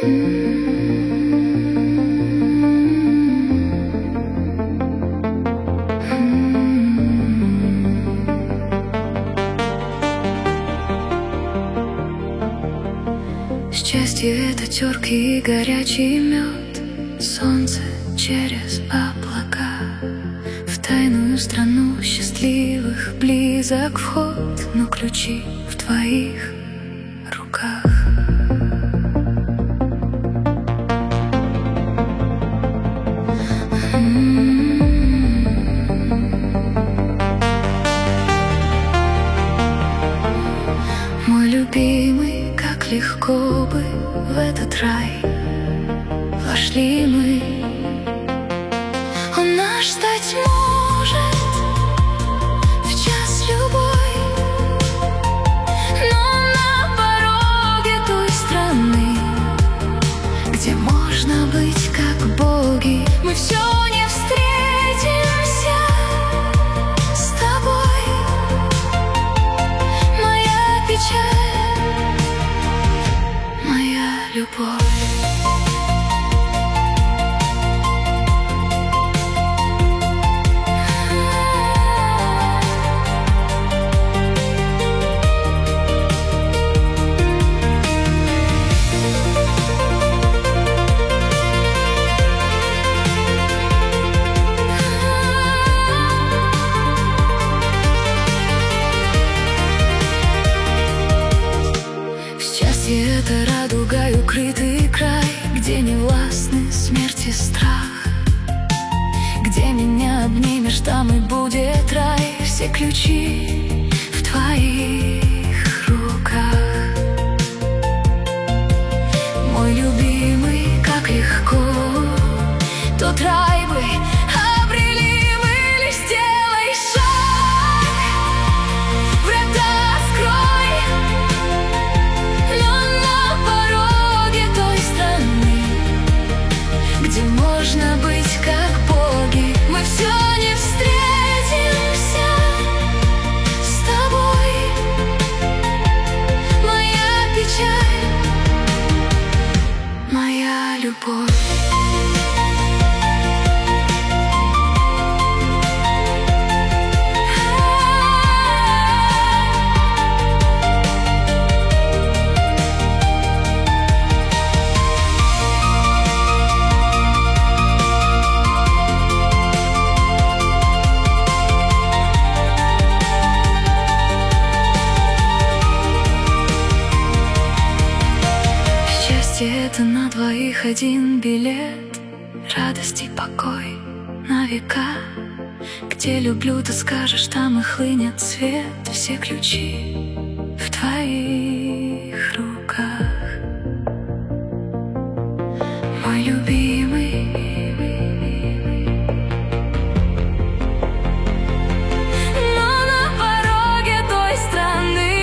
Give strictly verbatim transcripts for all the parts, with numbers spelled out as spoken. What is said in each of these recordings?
Счастье — это терки и горячий мед, солнце через облака. В тайную страну счастливых близок вход, но ключи в твоих руках. Мой любимый, как легко бы в этот рай вошли мы. Он наш стать может в час любой, но на пороге той страны, где можно быть как боги, мы все не встретимся с тобой. Моя печаль, моя любовь. Это радугой укрытый край, где не властны смерть и страх, где меня обнимешь, там и будет рай. Все ключи в твоих руках. Мой любимый, как легко тот рай бы обрели мы, лишь сделай шаг, врата открой. Где можно быть как боги, мы все не встретимся с тобой. Моя печаль, моя любовь. Это на двоих один билет, радость и покой на века. Где люблю, ты скажешь, там и хлынет свет. Все ключи в твоих руках. Мой любимый, но на пороге той страны,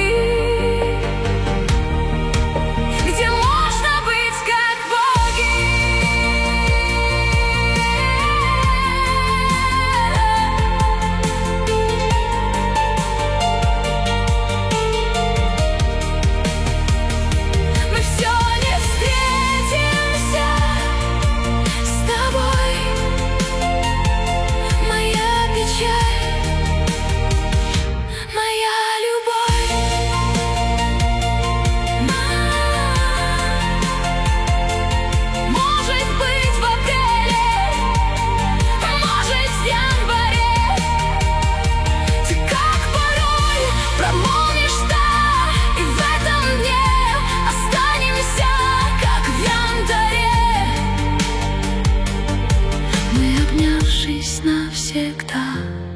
навсегда.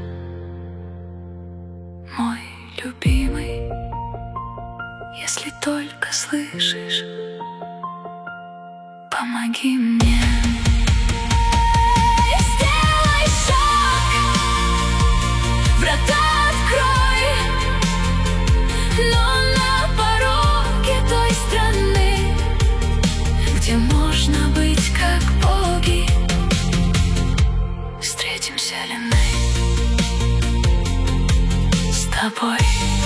Мой любимый, если только слышишь, помоги мне. Сделай шаг, врата открой, но на пороге той страны, где можно быть как боги, встретимся ли мы с тобой?